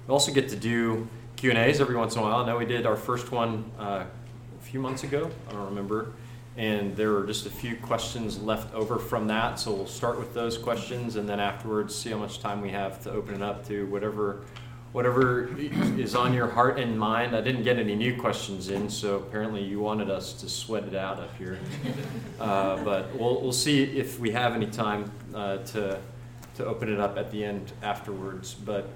We also get to do Q&As every once in a while. I know we did our first one a few months ago. I don't remember. And there were just a few questions left over from that. So we'll start with those questions, and then afterwards see how much time we have to open it up to whatever is on your heart and mind. I didn't get any new questions in, so apparently you wanted us to sweat it out up here. But we'll see if we have any time to open it up at the end afterwards. But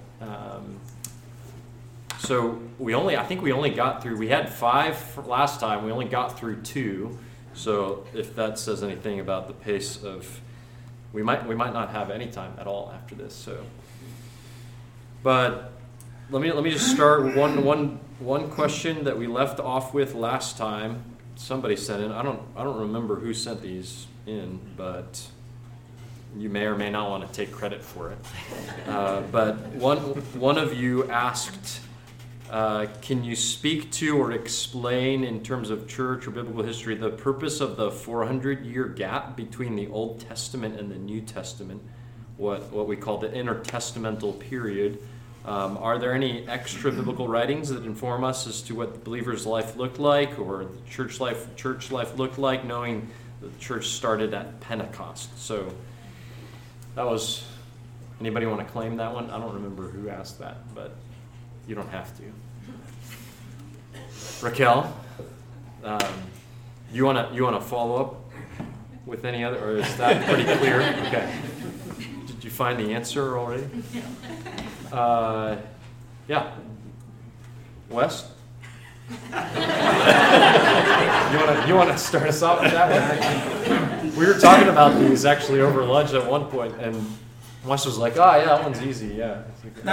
so I think we only got through. We had 5 last time. We only got through 2. So if that says anything about the pace of, we might not have any time at all after this. So, but let me just start with one question that we left off with last time. Somebody sent in. I don't remember who sent these in, but you may or may not want to take credit for it. But one of you asked, can you speak to or explain in terms of church or biblical history the purpose of the 400-year gap between the Old Testament and the New Testament, what we call the intertestamental period? Are there any extra biblical writings that inform us as to what the believer's life looked like, or the church life looked like, knowing the church started at Pentecost? So that was, anybody want to claim that one? I don't remember who asked that, but you don't have to. Raquel, you wanna follow up with any other, or is that pretty clear? Okay. Did you find the answer already? Yeah. Wes? You want to start us off with that one? We were talking about these actually over lunch at one point, and Wes was like, "Oh yeah, that one's easy." Yeah.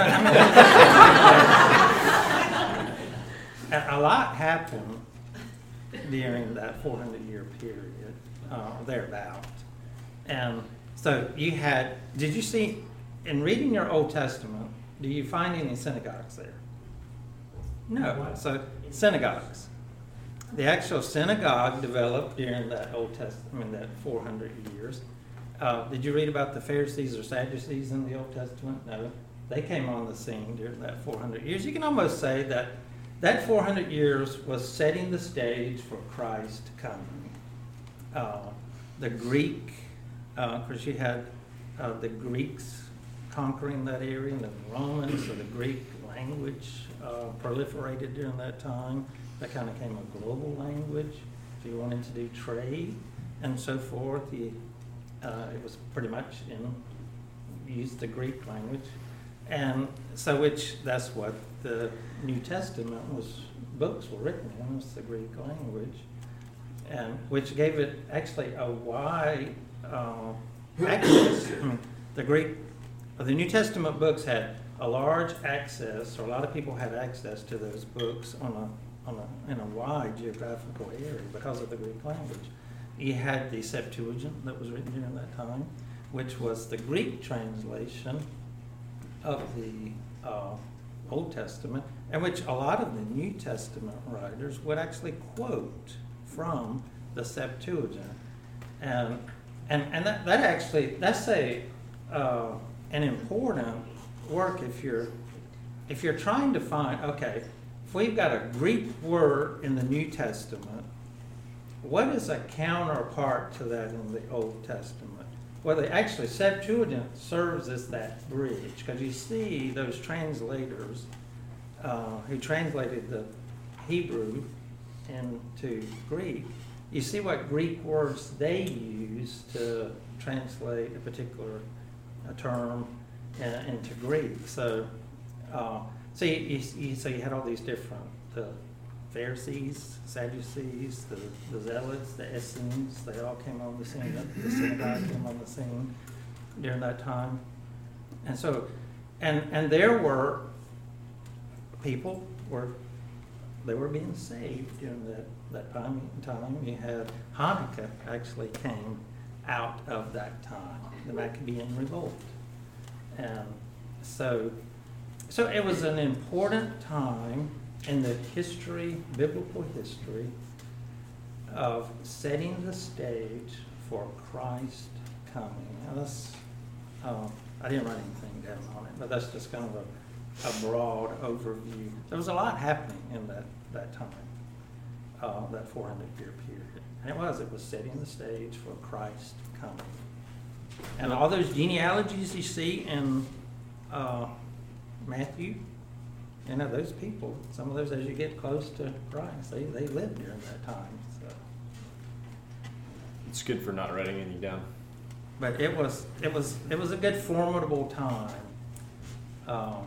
A lot happened during that 400-year period, thereabout. And so did you see, in reading your Old Testament, do you find any synagogues there? No. So synagogues. The actual synagogue developed during that Old Testament, that 400 years. Did you read about the Pharisees or Sadducees in the Old Testament? No. They came on the scene during that 400 years. You can almost say that 400 years was setting the stage for Christ coming. The Greek, because you had the Greeks conquering that area, and the Romans, so the Greek language proliferated during that time. That kind of became a global language. If you wanted to do trade and so forth, it was pretty much used the Greek language. And so that's what the New Testament books were written in, was the Greek language, and which gave it actually a wide access. The New Testament books had a large access, or a lot of people had access to those books in a wide geographical area because of the Greek language. You had the Septuagint that was written during that time, which was the Greek translation of the Old Testament, and which a lot of the New Testament writers would actually quote from the Septuagint, and that's an important work if you're trying to find, okay, if we've got a Greek word in the New Testament, what is a counterpart to that in the Old Testament? Well, actually, Septuagint serves as that bridge, because you see those translators who translated the Hebrew into Greek, you see what Greek words they use to translate a particular term into Greek. So you had all these different Pharisees, Sadducees, the Zealots, the Essenes, they all came on the scene. The synagogue came on the scene during that time. And so, and there were people they were being saved during that time. You had Hanukkah actually came out of that time, the Maccabean revolt. And so it was an important time in the biblical history of setting the stage for Christ coming. Now I didn't write anything down on it, but that's just kind of a broad overview. There was a lot happening in that time, that 400-year period. And it was setting the stage for Christ coming. And all those genealogies you see in Matthew, you know, those people, some of those, as you get close to Christ, they lived during that time. So. It's good for not writing any down. But it was a good formidable time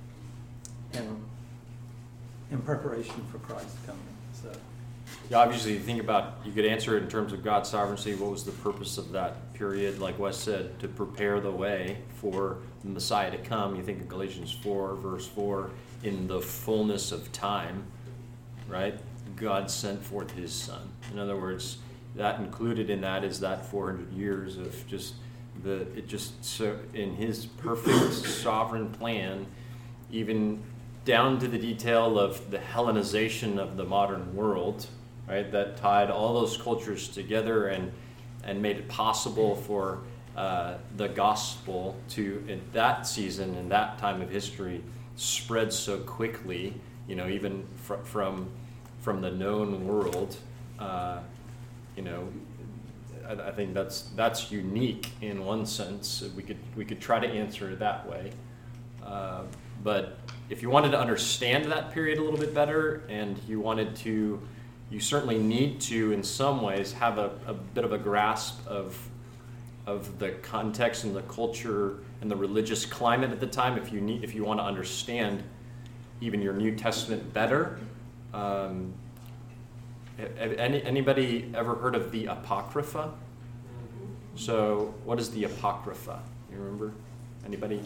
in preparation for Christ coming. So. Yeah, obviously, you think about, you could answer it in terms of God's sovereignty. What was the purpose of that period? Like Wes said, to prepare the way for the Messiah to come. You think of Galatians 4, verse 4, in the fullness of time, right? God sent forth his Son. In other words, that included in that is that 400 years of so in his perfect sovereign plan, even down to the detail of the Hellenization of the modern world, right? That tied all those cultures together and made it possible for the gospel to, in that season, in that time of history, spread so quickly, you know, even from the known world. You know, I think that's unique in one sense. We could try to answer it that way. But if you wanted to understand that period a little bit better, and you certainly need to, in some ways, have a bit of a grasp of the context and the culture and the religious climate at the time. If you want to understand even your New Testament better. Anybody ever heard of the Apocrypha? So, what is the Apocrypha? You remember? Anybody?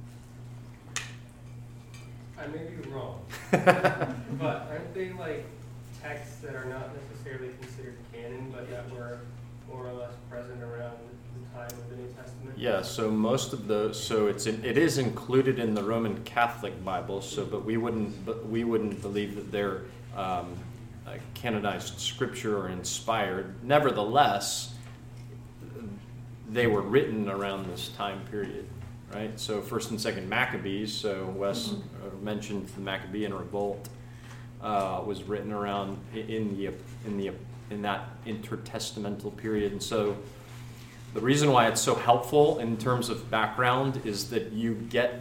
I may be wrong, but aren't they like texts that are not necessarily considered canon, but that were more or less present around the time of the New Testament? Yeah. So most of those. So it is included in the Roman Catholic Bible. So, but we wouldn't believe that they're canonized scripture or inspired. Nevertheless, they were written around this time period, right? So First and Second Maccabees. So Wes mentioned the Maccabean revolt was written around in that intertestamental period, and so the reason why it's so helpful in terms of background is that you get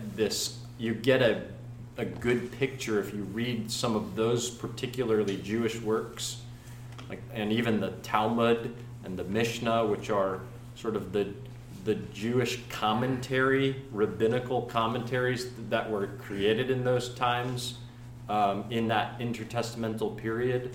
a good picture if you read some of those particularly Jewish works, and even the Talmud and the Mishnah, which are sort of the Jewish commentary, rabbinical commentaries that were created in those times, in that intertestamental period,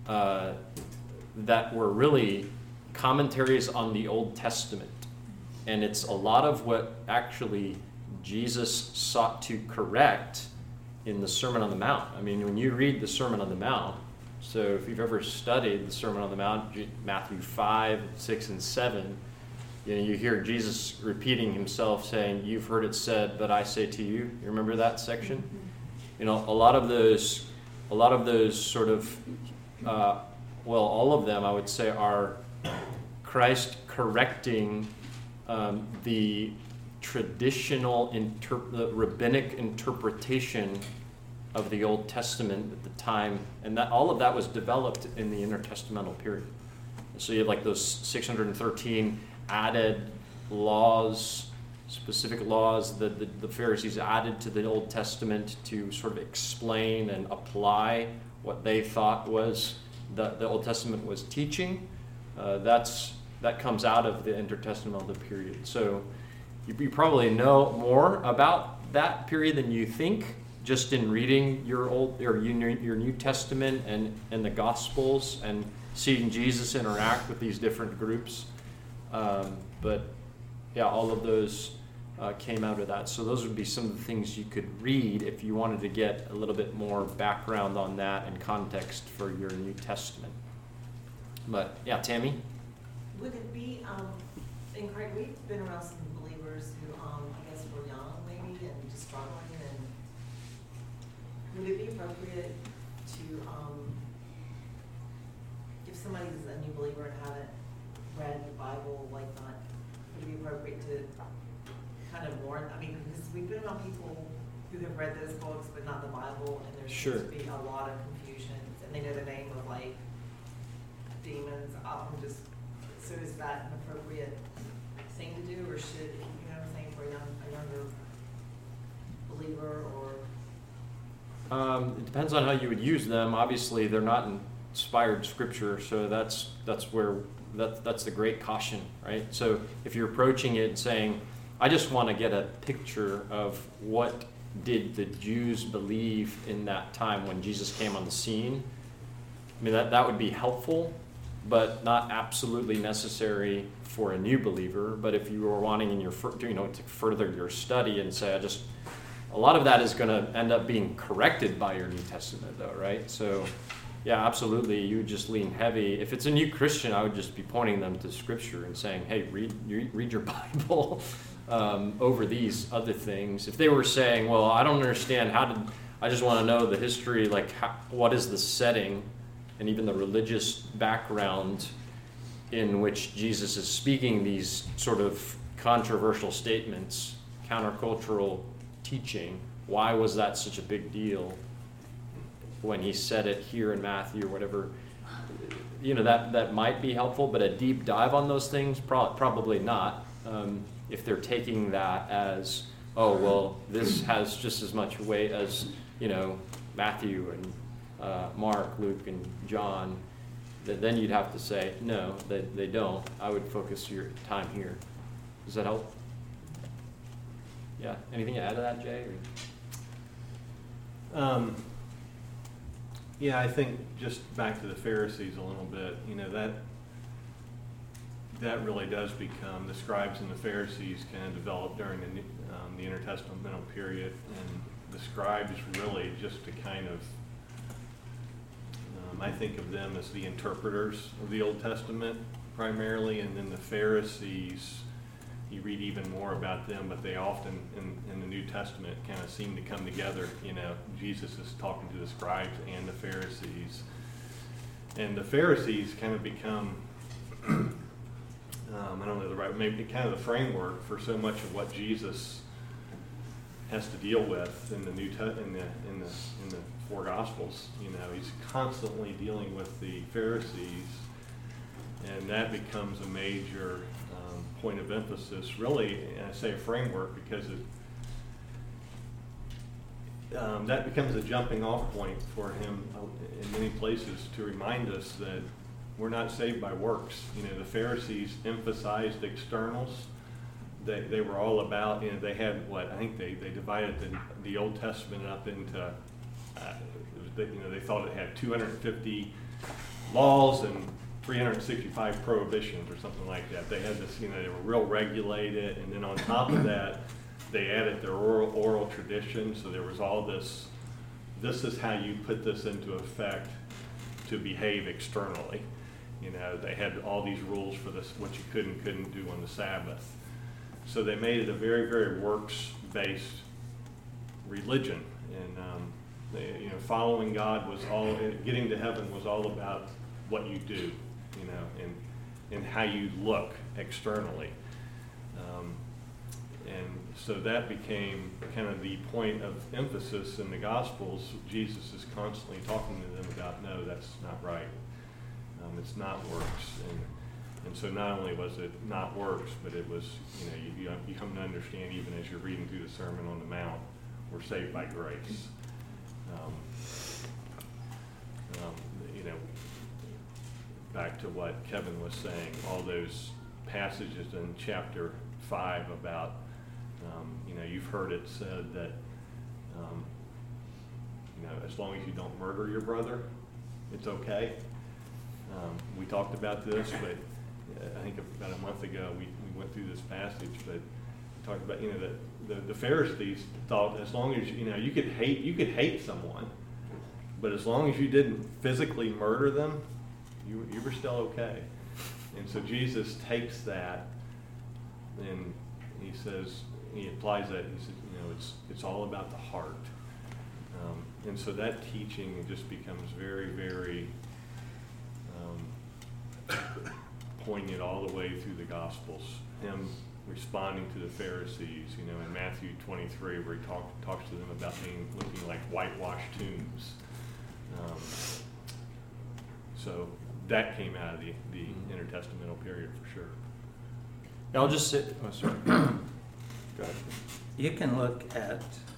that were really commentaries on the Old Testament. And it's a lot of what actually Jesus sought to correct in the Sermon on the Mount. I mean, when you read the Sermon on the Mount, so if you've ever studied the Sermon on the Mount, Matthew 5, 6, and 7, you hear Jesus repeating himself saying, "You've heard it said, but I say to you." You remember that section? You know, a lot of those sort of, all of them, I would say, are Christ correcting the traditional the rabbinic interpretation of the Old Testament at the time, and that all of that was developed in the intertestamental period. So you have like those 613 added laws, specific laws that the Pharisees added to the Old Testament to sort of explain and apply what they thought was the Old Testament was teaching. That comes out of the intertestamental period. So you probably know more about that period than you think just in reading your New Testament and the Gospels and seeing Jesus interact with these different groups. But yeah, all of those came out of that. So those would be some of the things you could read if you wanted to get a little bit more background on that and context for your New Testament. But yeah, Tammy? Would it be, and Craig, we've been around some believers who, I guess were young maybe and just struggling, and would it be appropriate to, if somebody's a new believer and haven't read the Bible, like not, would it be appropriate to kind of warn, I mean, because we've been around people who have read those books but not the Bible, and there Sure. seems to be a lot of confusions, and they know the name of like demons. So is that an appropriate thing to do, or should, you know what I'm saying, for a younger believer, or? It depends on how you would use them. Obviously, they're not inspired scripture, so that's the great caution, right? So if you're approaching it and saying, I just want to get a picture of what did the Jews believe in that time when Jesus came on the scene, I mean, that would be helpful, but not absolutely necessary for a new believer. But if you were wanting in your, to further your study and say, a lot of that is going to end up being corrected by your New Testament, though, right? So, yeah, absolutely, you would just lean heavy. If it's a new Christian, I would just be pointing them to Scripture and saying, hey, read your Bible over these other things. If they were saying, well, I don't understand, I just want to know the history, like what is the setting and even the religious background in which Jesus is speaking these sort of controversial statements, countercultural teaching. Why was that such a big deal when he said it here in Matthew or whatever? That might be helpful, but a deep dive on those things, probably not. If they're taking that as, oh, well, this has just as much weight as, Matthew and Mark, Luke, and John, then you'd have to say, no, they don't. I would focus your time here. Does that help? Yeah. Anything to add to that, Jay? Yeah, I think just back to the Pharisees a little bit, that really does become, the scribes and the Pharisees kind of developed during the intertestamental period, and the scribes really just to kind of, I think of them as the interpreters of the Old Testament primarily, and then the Pharisees, you read even more about them, but they often in the New Testament kind of seem to come together. Jesus is talking to the scribes and the Pharisees, and the Pharisees kind of become I don't know the right, maybe kind of the framework for so much of what Jesus has to deal with in the in the four Gospels. He's constantly dealing with the Pharisees, and that becomes a major point of emphasis, really. And I say a framework because that becomes a jumping off point for him in many places to remind us that we're not saved by works. The Pharisees emphasized externals. They were all about, they had I think they divided the Old Testament up into, they thought it had 250 laws and 365 prohibitions or something like that. They had this, they were real regulated, and then on top of that, they added their oral tradition. So there was all this is how you put this into effect to behave externally. They had all these rules for this, what you could and couldn't do on the Sabbath. So they made it a very, very works-based religion, and following God was all, getting to heaven was all about what you do, and how you look externally. And so that became kind of the point of emphasis in the Gospels. Jesus is constantly talking to them about, no, that's not right. It's not works. And so not only was it not works, but it was, you come to understand, even as you're reading through the Sermon on the Mount, we're saved by grace. Back to what Kevin was saying, all those passages in chapter 5 about, you've heard it said that, as long as you don't murder your brother, it's okay. We talked about this, but I think about a month ago we went through this passage, but we talked about, that the Pharisees thought as long as, you could hate someone, but as long as you didn't physically murder them, you were still okay. And so Jesus takes that and he applies that. He says, it's all about the heart. And so that teaching just becomes very, very poignant all the way through the Gospels. Him responding to the Pharisees, in Matthew 23, where he talks to them about looking like whitewashed tombs. So that came out of the intertestamental period for sure. I'll just say, oh, sorry. Go ahead. You can look at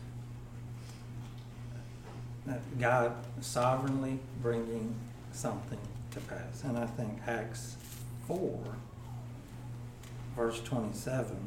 God sovereignly bringing something to pass. And I think Acts 4, verse 27,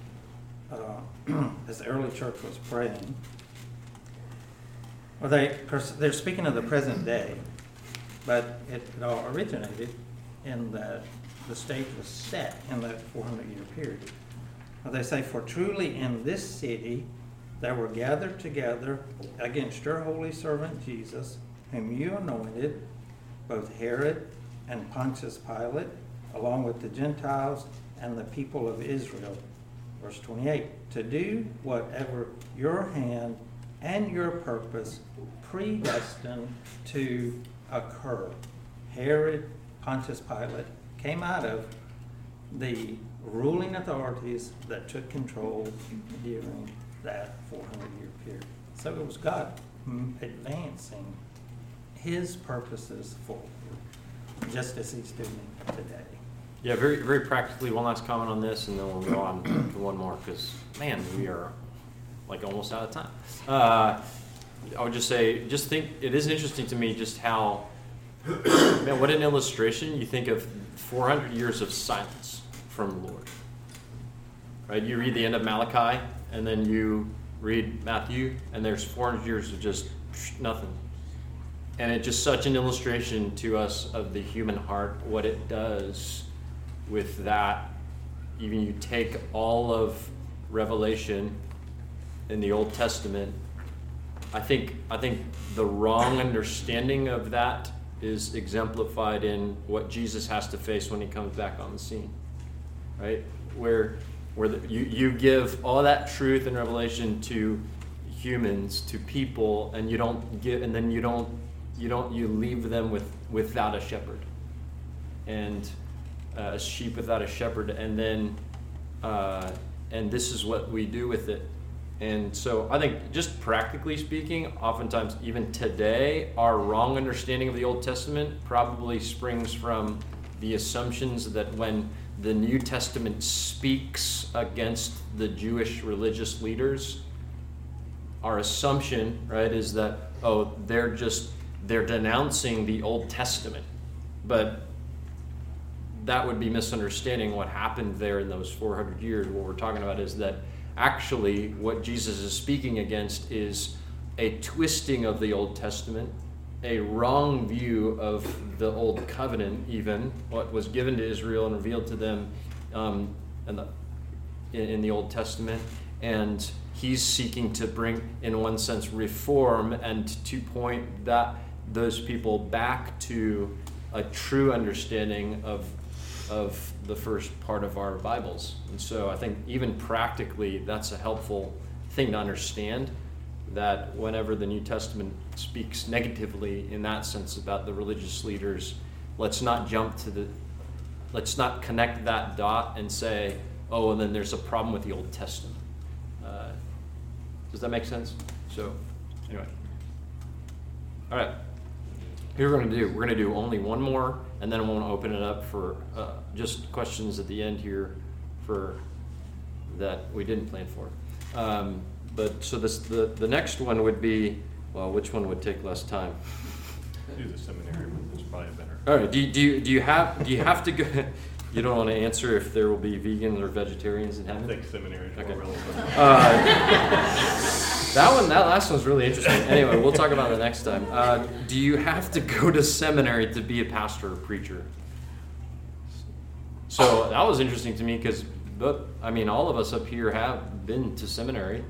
as the early church was praying, well, they're speaking of the present day, but it all originated in that the stage was set in that 400-year period. Well, they say, "For truly in this city they were gathered together against your holy servant Jesus, whom you anointed, both Herod and Pontius Pilate, along with the Gentiles and the people of Israel." Verse 28, "to do whatever your hand and your purpose predestined to occur." Herod, Pontius Pilate came out of the ruling authorities that took control during that 400-year period. So it was God advancing his purposes forward, just as he's doing today. Yeah, very, very practically, one last comment on this, and then we'll go on to one more, because, man, we are like almost out of time. I would just say, it is interesting to me just how, man, what an illustration. You think of 400 years of silence from the Lord, right? You read the end of Malachi, and then you read Matthew, and there's 400 years of just nothing. And it's just such an illustration to us of the human heart, what it does with that. Even you take all of Revelation in the Old Testament, I think the wrong understanding of that is exemplified in what Jesus has to face when he comes back on the scene, right? Where you give all that truth in Revelation to humans, to people, and you leave them without a shepherd, and a sheep without a shepherd, and then and this is what we do with it. And so I think, just practically speaking, oftentimes even today, our wrong understanding of the Old Testament probably springs from the assumptions that when the New Testament speaks against the Jewish religious leaders, our assumption, right, is that, oh, they're denouncing the Old Testament. But that would be misunderstanding what happened there in those 400 years. What we're talking about is that actually what Jesus is speaking against is a twisting of the Old Testament, a wrong view of the Old Covenant, even what was given to Israel and revealed to them in the Old Testament. And he's seeking to bring, in one sense, reform, and to point those people back to a true understanding of the first part of our Bibles. And so I think even practically that's a helpful thing to understand, that whenever the New Testament speaks negatively in that sense about the religious leaders, let's not connect that dot and say, oh, and then there's a problem with the Old Testament. Does that make sense? So anyway, all right, here's what we're going to do only one more, and then I want to open it up for just questions at the end here for that we didn't plan for. But so the next one would be, well, which one would take less time? Do the seminary one. It's probably better. All right. Do you have to go? You don't want to answer if there will be vegans or vegetarians in heaven? I think seminary is Okay. more relevant. That last one's really interesting. Anyway, we'll talk about it next time. Do you have to go to seminary to be a pastor or preacher? So that was interesting to me because, all of us up here have been to seminary.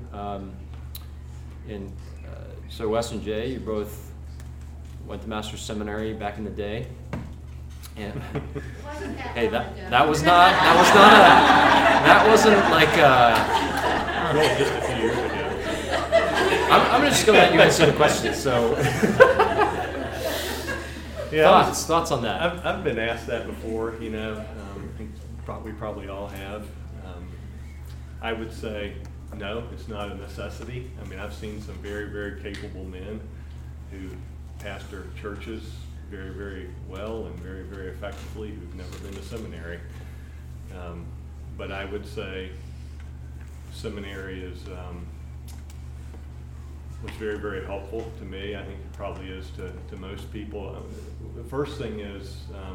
So Wes and Jay, you both went to Master's Seminary back in the day. And hey, that wasn't like Really, just a few years ago. I'm just gonna let you answer the question. So Yeah, thoughts on that? I've been asked that before. We probably all have. I would say, no, it's not a necessity. I mean, I've seen some very, very capable men who pastor churches very, very well and very, very effectively who've never been to seminary. But I would say seminary was very, very helpful to me. I think it probably is to most people. The first thing is,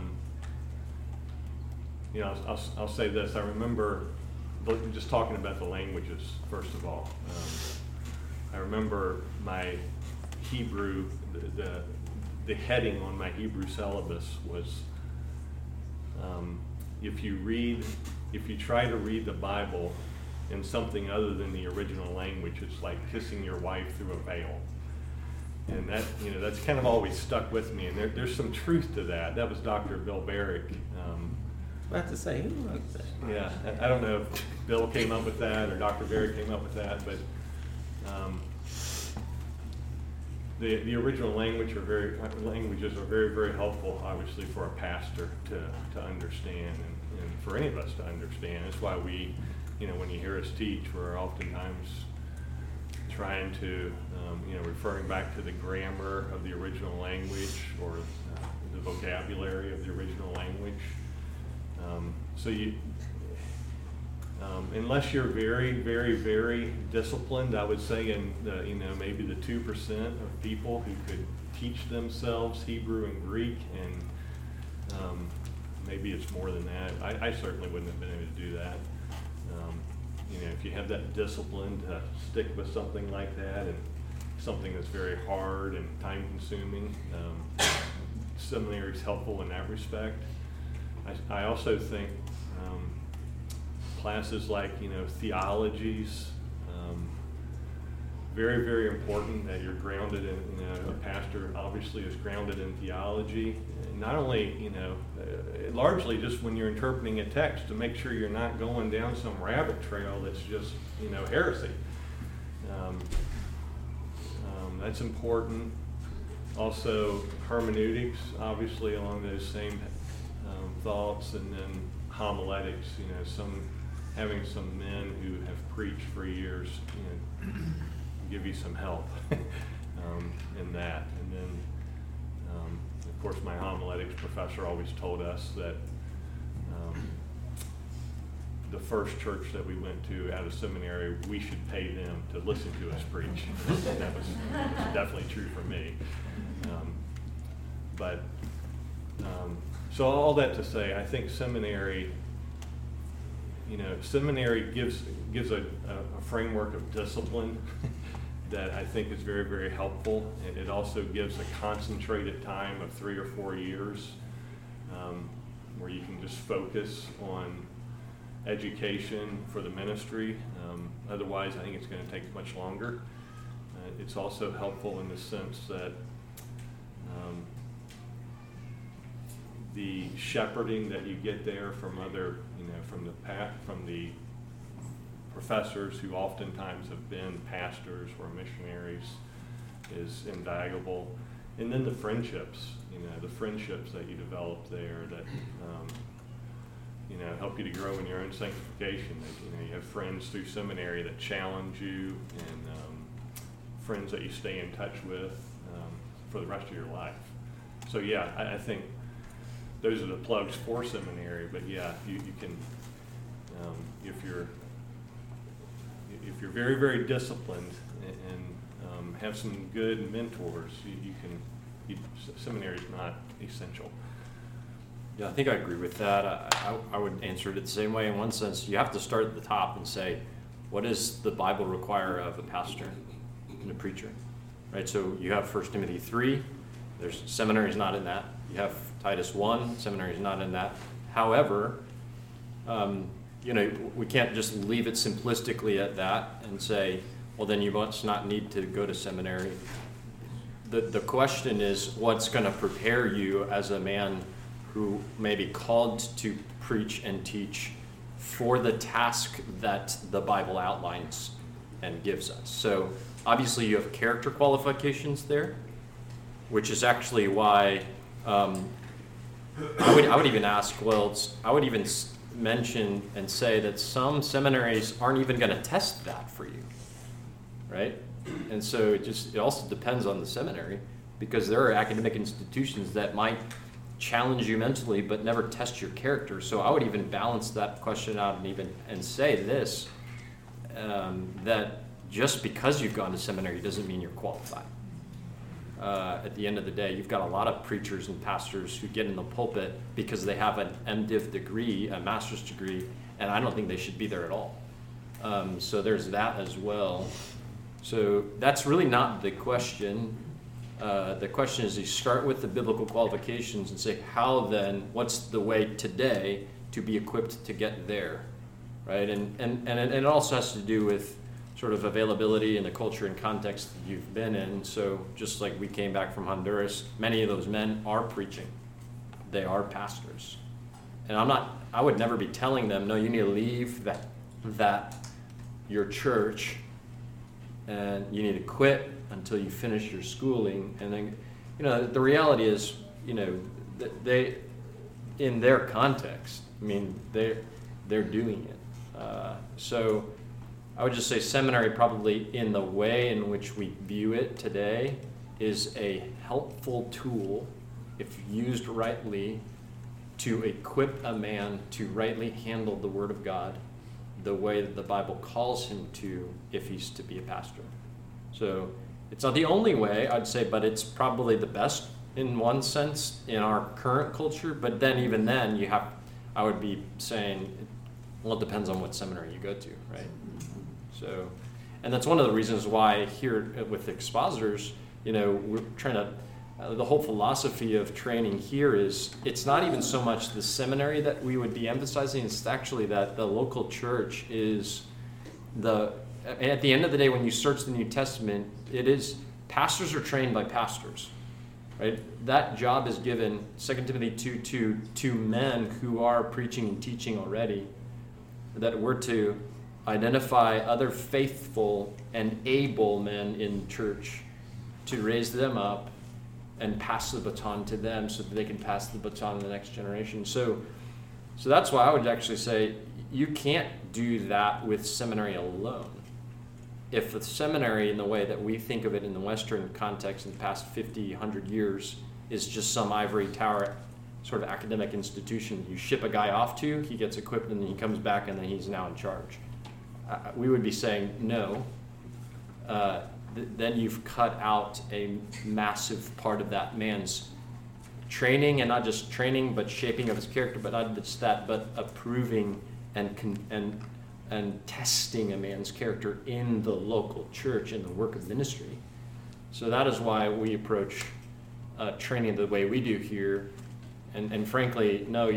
I'll say this. I remember just talking about the languages, first of all. I remember my Hebrew, the heading on my Hebrew syllabus was, if you try to read the Bible in something other than the original language, it's like kissing your wife through a veil. And that, that's kind of always stuck with me. And there's some truth to that. That was Dr. Bill Barrick. I have to say, who wrote that? Yeah, I don't know if Bill came up with that or Dr. Barrick came up with that, but the original languages are very, very helpful, obviously, for a pastor to understand and for any of us to understand. That's why we, when you hear us teach, we're oftentimes trying to, referring back to the grammar of the original language or the vocabulary of the original language. So unless you're very, very, very disciplined, I would say, in maybe the 2% of people who could teach themselves Hebrew and Greek, and maybe it's more than that. I certainly wouldn't have been able to do that. If you have that discipline to stick with something like that and something that's very hard and time-consuming, seminary is helpful in that respect. I also think classes like theologies, very, very important that you're grounded in. A pastor obviously is grounded in theology, and not only largely just when you're interpreting a text to make sure you're not going down some rabbit trail that's just heresy. That's important. Also hermeneutics, obviously along those same thoughts, and then homiletics. Having some men who have preached for years, give you some help in that. And then, of course, my homiletics professor always told us that the first church that we went to out of seminary, we should pay them to listen to us preach. That was definitely true for me. So all that to say, I think seminary gives a framework of discipline that I think is very, very helpful. It also gives a concentrated time of 3 or 4 years where you can just focus on education for the ministry. Otherwise, I think it's going to take much longer. It's also helpful in the sense that the shepherding that you get there from other, from the professors who oftentimes have been pastors or missionaries is invaluable. And then the friendships, that you develop there that, help you to grow in your own sanctification. That, you have friends through seminary that challenge you, and friends that you stay in touch with for the rest of your life. So yeah, I think those are the plugs for seminary. But yeah, you can, if you're very, very disciplined and have some good mentors, seminary is not essential. Yeah, I think I agree with that. I would answer it the same way. In one sense, you have to start at the top and say, what does the Bible require of a pastor and a preacher? Right, so you have 1 Timothy 3. There's seminary is not in that. You have Titus 1. Seminary is not in that. However, we can't just leave it simplistically at that and say, well, then you must not need to go to seminary. The question is, what's going to prepare you as a man who may be called to preach and teach for the task that the Bible outlines and gives us? So obviously you have character qualifications there, which is actually why I would even ask, mention and say that some seminaries aren't even going to test that for you, right? And so it also depends on the seminary, because there are academic institutions that might challenge you mentally but never test your character. So I would even balance that question out and say this, that just because you've gone to seminary doesn't mean you're qualified. At the end of the day, you've got a lot of preachers and pastors who get in the pulpit because they have an MDiv degree, a master's degree, and I don't think they should be there at all. So there's that as well. So that's really not the question. The question is, you start with the biblical qualifications and say, how then, what's the way today to be equipped to get there, right? And it also has to do with sort of availability and the culture and context that you've been in. So just like we came back from Honduras, many of those men are preaching. They are pastors. And I would never be telling them, no, you need to leave that your church and you need to quit until you finish your schooling. And then, the reality is, they, in their context, they're doing it. So I would just say seminary, probably in the way in which we view it today, is a helpful tool, if used rightly, to equip a man to rightly handle the Word of God the way that the Bible calls him to, if he's to be a pastor. So it's not the only way, I'd say, but it's probably the best in one sense in our current culture. But then even then, I would be saying, well, it depends on what seminary you go to, right? So, and that's one of the reasons why here with expositors, we're trying to, the whole philosophy of training here is, it's not even so much the seminary that we would be emphasizing, it's actually that the local church is at the end of the day, when you search the New Testament, it is, pastors are trained by pastors, right? That job is given, 2 Timothy 2:2, to men who are preaching and teaching already, that we're to identify other faithful and able men in church, to raise them up and pass the baton to them so that they can pass the baton to the next generation. So that's why I would actually say you can't do that with seminary alone. If the seminary, in the way that we think of it in the Western context in the past 50, 100 years, is just some ivory tower sort of academic institution you ship a guy off to, he gets equipped, and then he comes back, and then he's now in charge. We would be saying no. Then you've cut out a massive part of that man's training, and not just training, but shaping of his character, but not just that, but approving and testing a man's character in the local church, in the work of ministry. So that is why we approach training the way we do here. And frankly, no,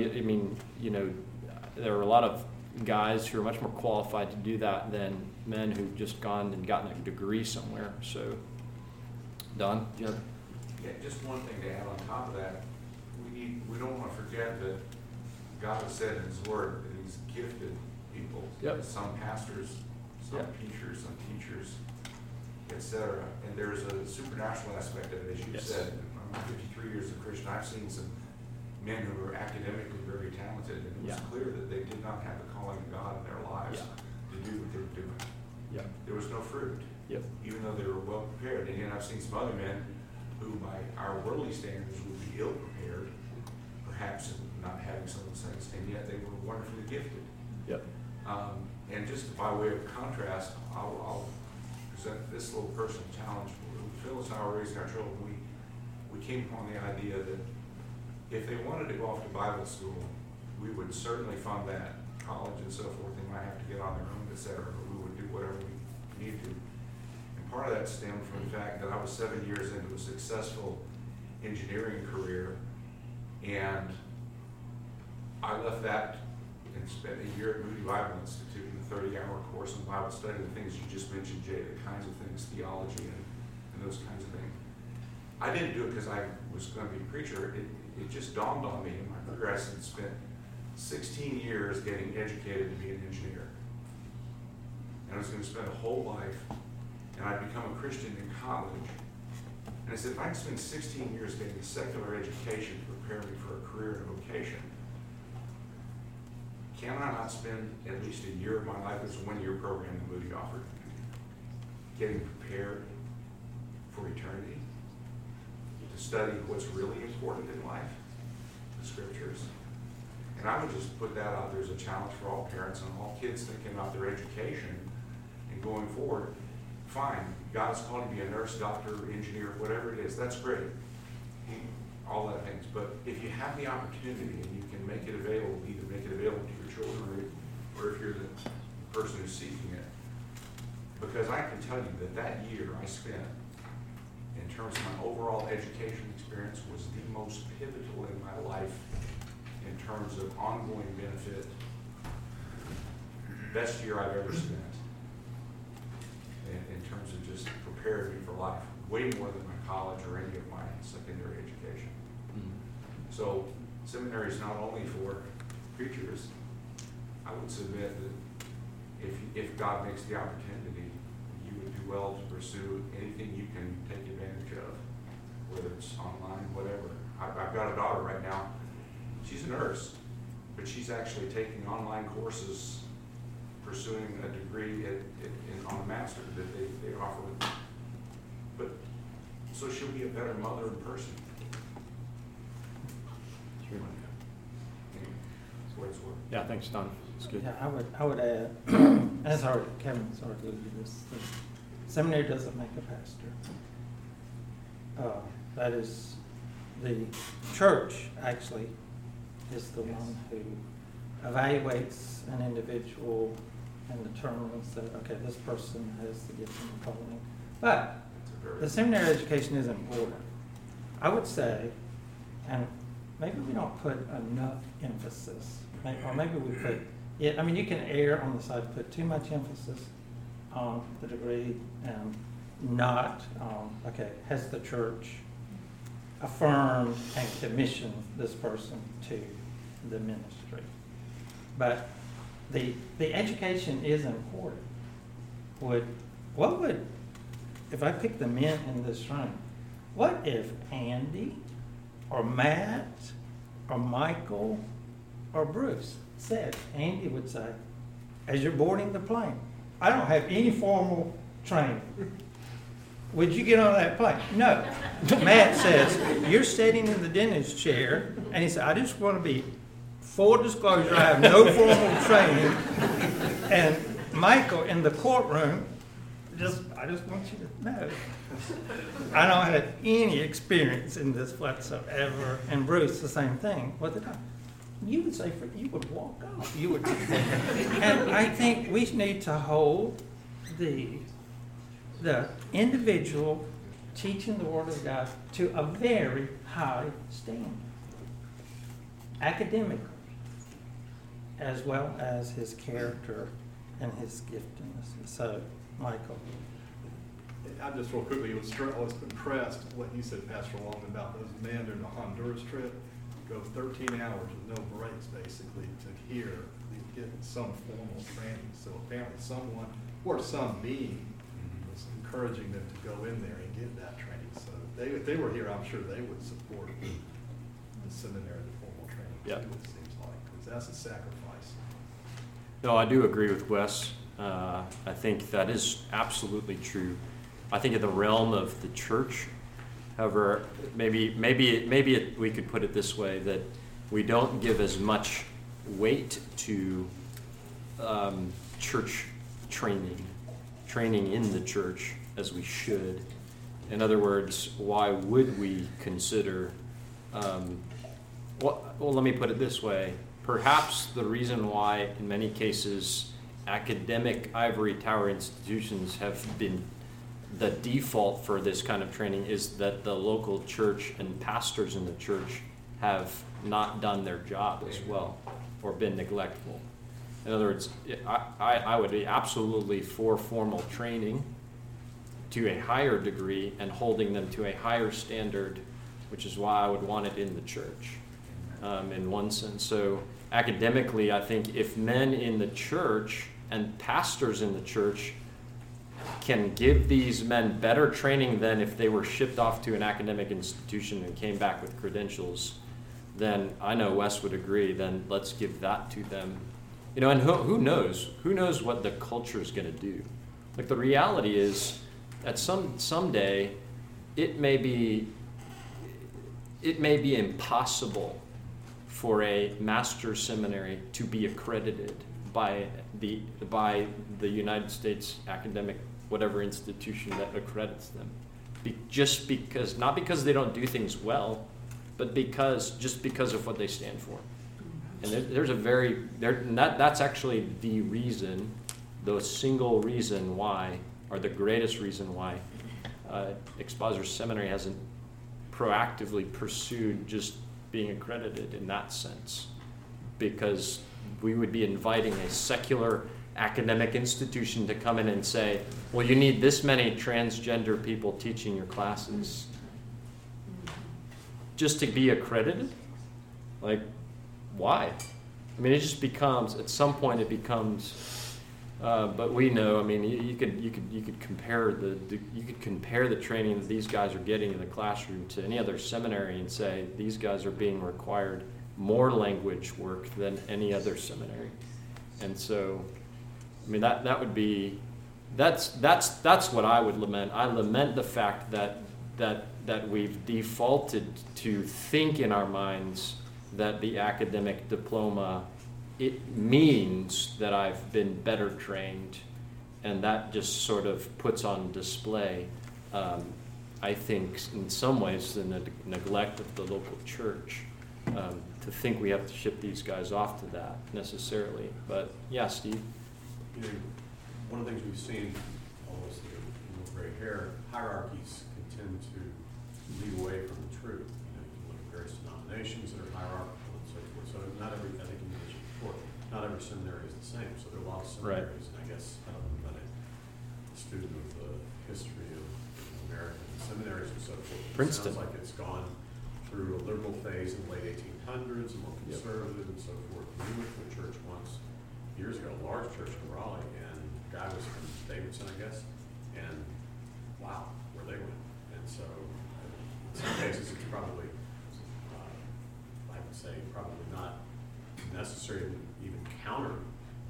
there are a lot of guys who are much more qualified to do that than men who've just gone and gotten a degree somewhere. So, Don, do you have? Yeah, just one thing to add on top of that. We don't want to forget that God has said in His Word that He's gifted people. Yep. Some pastors, some preachers, some teachers, etc. And there's a supernatural aspect of it, as you said. I'm 53 years of Christian. I've seen some men who were academically very talented, and it was clear that they did not have the calling of God in their lives to do what they were doing. Yeah. There was no fruit, even though they were well prepared. And yet I've seen some other men who, by our worldly standards, would be ill prepared, perhaps not having some of the things, and yet they were wonderfully gifted. Yep. And just by way of contrast, I'll present this little personal challenge. Phyllis and I were raising our children. We came upon the idea that if they wanted to go off to Bible school, we would certainly fund that, college and so forth. They might have to get on their own, etc., but we would do whatever we needed to. And part of that stemmed from the fact that I was 7 years into a successful engineering career, and I left that and spent a year at Moody Bible Institute in a 30-hour course on Bible study, the things you just mentioned, Jay, the kinds of things, theology and those kinds of things. I didn't do it because I was going to be a preacher. It just dawned on me in my career. I spent 16 years getting educated to be an engineer. And I was going to spend a whole life, and I'd become a Christian in college. And I said, if I can spend 16 years getting a secular education to prepare me for a career and a vocation, can I not spend at least a year of my life, it's a 1-year program that Moody offered, getting prepared for eternity, to study what's really important in life, the scriptures. And I would just put that out there as a challenge for all parents and all kids thinking about their education and going forward. Fine, God's called you to be a nurse, doctor, engineer, whatever it is, that's great. All that things. But if you have the opportunity and you can make it available, either make it available to your children or if you're the person who's seeking it. Because I can tell you that that year I spent, in terms of my overall education experience, was the most pivotal in my life in terms of ongoing benefit. Best year I've ever spent in terms of just preparing me for life, way more than my college or any of my secondary education. So seminary is not only for preachers. I would submit that if God makes the opportunity, you would do well to pursue anything you can take advantage of, whether it's online, whatever. I've got a daughter right now. She's a nurse, but she's actually taking online courses, pursuing a degree on a master that they offer. But so she'll be a better mother in person. Yeah, thanks, Don. It's good. Yeah, I would add, as Kevin's already alluded to this, the seminary doesn't make a pastor. That is, the church actually is the one who evaluates an individual and determines that, okay, this person has the gift and the calling. But the seminary education is important. I would say, and maybe we don't put enough emphasis, or maybe we put, yeah, I mean, you can err on the side of put too much emphasis on the degree and not, okay, has the church affirmed and commissioned this person to the ministry? But the education is important. If I pick the men in this room, what if Andy or Matt or Michael or Bruce said, Andy would say, as you're boarding the plane, I don't have any formal training. Would you get on that plane? No. Matt says, you're sitting in the dentist chair, and he said, I just want to be full disclosure, I have no formal training. And Michael in the courtroom, I just want you to know, I don't have any experience in this whatsoever. And Bruce, the same thing. What did you would say, you would walk off. You would. And I think we need to hold the individual teaching the Word of God to a very high standard, academically, as well as his character and his giftedness. So, Michael. I just real quickly was impressed what you said, Pastor Long, about those men during the Honduras trip go 13 hours with no breaks, basically, to get some formal training. So apparently someone, or some being, was encouraging them to go in there and get that training. So if they were here, I'm sure they would support the seminary, the formal training, Yep. too, it seems like, because that's a sacrifice. No, I do agree with Wes. I think that is absolutely true. I think in the realm of the church, however, maybe we could put it this way, that we don't give as much weight to church training in the church as we should. In other words, why would we consider, well, let me put it this way. Perhaps the reason why in many cases academic ivory tower institutions have been the default for this kind of training is that the local church and pastors in the church have not done their job as well or been neglectful. In other words, I would be absolutely for formal training to a higher degree and holding them to a higher standard, which is why I would want it in the church in one sense. So academically, I think if men in the church and pastors in the church can give these men better training than if they were shipped off to an academic institution and came back with credentials, then I know Wes would agree, then let's give that to them. You know, and who knows? Who knows what the culture is going to do? Like, the reality is, at someday, it may be impossible for a master's seminary to be accredited by the United States academic whatever institution that accredits them, just because, not because they don't do things well, but just because of what they stand for. And that's actually the reason, the single reason why, or the greatest reason why, Expositor Seminary hasn't proactively pursued just being accredited in that sense, because we would be inviting a secular academic institution to come in and say, well, you need this many transgender people teaching your classes just to be accredited? Like, why? I mean, it just becomes, at some point it becomes, but we know, I mean, you could compare the training that these guys are getting in the classroom to any other seminary and say these guys are being required more language work than any other seminary. And so, I mean, that would be, that's what I would lament. I lament the fact that we've defaulted to think in our minds that the academic diploma, it means that I've been better trained, and that just sort of puts on display, I think, in some ways, the neglect of the local church, to think we have to ship these guys off to that necessarily. But yeah, Steve? You know, one of the things we've seen, all of us that are with gray hair, hierarchies can tend to lead away from the truth. You know, you can look at various denominations that are hierarchical and so forth. So not every, I think you mentioned before, not every seminary is the same. So there are a lot of seminaries, and I guess I don't know, I'm not a student of the history of American seminaries and so forth. Princeton. It sounds like it's gone through a liberal phase in the late 1800s, and more conservative and so forth. We went to a church once years ago, a large church in Raleigh, and the guy was from Davidson, I guess, and wow, where they went. And so in some cases it's probably, I would say, probably not necessary to even counter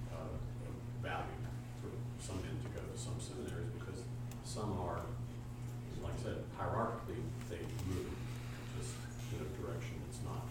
value for some men to go to some seminaries, because some are, like I said, hierarchically they move just in a direction that's not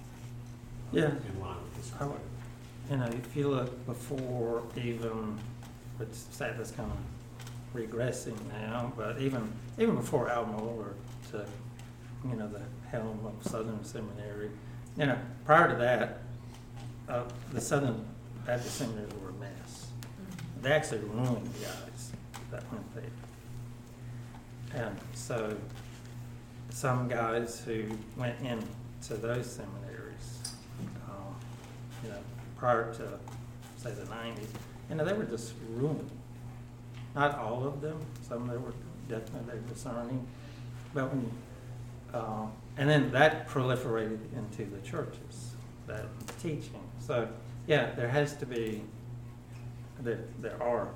in line with this. You know, if you look before even, it's sad that's kind of regressing now, but even before Al Mohler took, you know, the helm of Southern Seminary, you know, prior to that, the Southern Baptist seminaries were a mess. They actually ruined the guys that went there. And so some guys who went into those seminaries, you know, prior to, say, the 90s, you know, they were just ruined. Not all of them. Some they were definitely discerning. But when, and then that proliferated into the churches, that teaching. So, yeah, there has to be, there are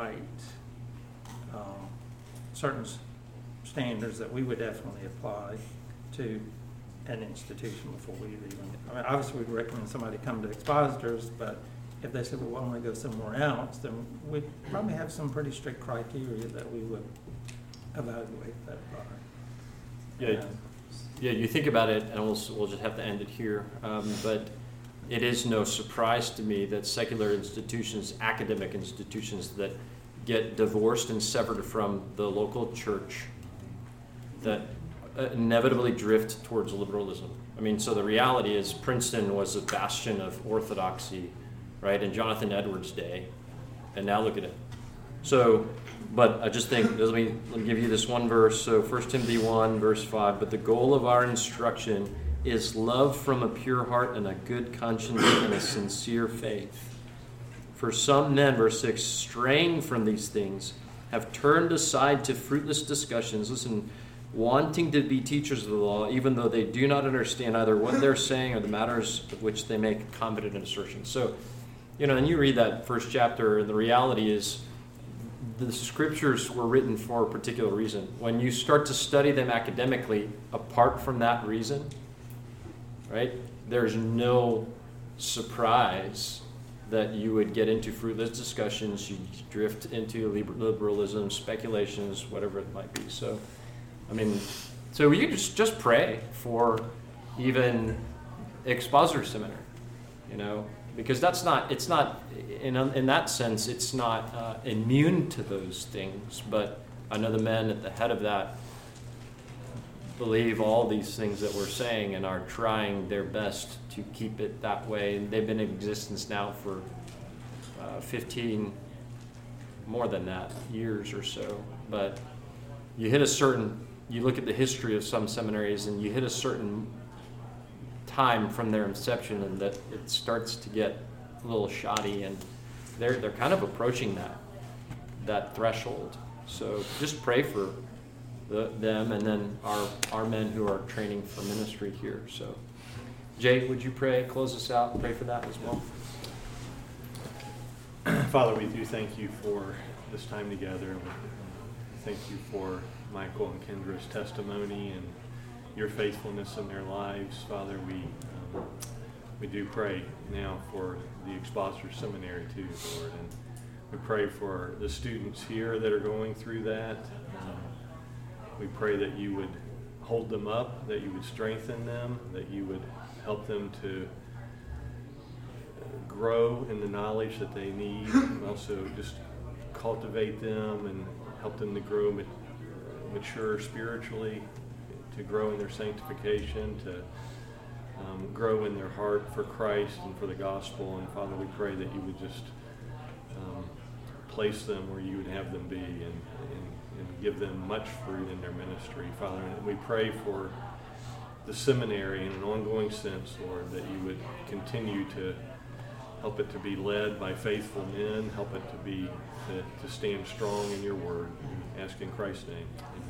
certain standards that we would definitely apply to an institution before we even, I mean, obviously we'd recommend somebody come to Expositors, but if they said, well, why don't we go somewhere else, then we'd probably have some pretty strict criteria that we would evaluate that by. Yeah, you think about it, and we'll just have to end it here, but it is no surprise to me that secular institutions, academic institutions that get divorced and severed from the local church, that inevitably drift towards liberalism. I mean, so the reality is Princeton was a bastion of orthodoxy, right, in Jonathan Edwards' day, and now look at it. So, but I just think, let me give you this one verse. So 1 Timothy 1, verse 5, but the goal of our instruction is love from a pure heart and a good conscience and a sincere faith. For some men, verse 6, straying from these things, have turned aside to fruitless discussions, listen, wanting to be teachers of the law, even though they do not understand either what they're saying or the matters of which they make confident assertions. So, you know, and you read that first chapter, and the reality is the scriptures were written for a particular reason. When you start to study them academically, apart from that reason, right, there's no surprise that you would get into fruitless discussions, you drift into liberalism, speculations, whatever it might be. So, I mean, so you just pray for even expositor seminary, you know, because it's not in that sense, it's not immune to those things. But I know the men at the head of that believe all these things that we're saying and are trying their best to keep it that way. And they've been in existence now for 15, more than that, years or so. But you look at the history of some seminaries and you hit a certain time from their inception and that it starts to get a little shoddy, and they're kind of approaching that threshold. So just pray for them, and then our men who are training for ministry here. So, Jay, would you close us out and pray for that as well? Father, we do thank you for this time together. Thank you for Michael and Kendra's testimony and your faithfulness in their lives. Father, we do pray now for the Expositor Seminary too, Lord, and we pray for the students here that are going through that. We pray that you would hold them up, that you would strengthen them, that you would help them to grow in the knowledge that they need, and also just cultivate them and help them to grow, mature spiritually, to grow in their sanctification, to grow in their heart for Christ and for the gospel. And Father, we pray that you would just place them where you would have them be, and give them much fruit in their ministry, Father. And we pray for the seminary in an ongoing sense, Lord, that you would continue to help it to be led by faithful men, help it to stand strong in your word. We ask in Christ's name. Amen.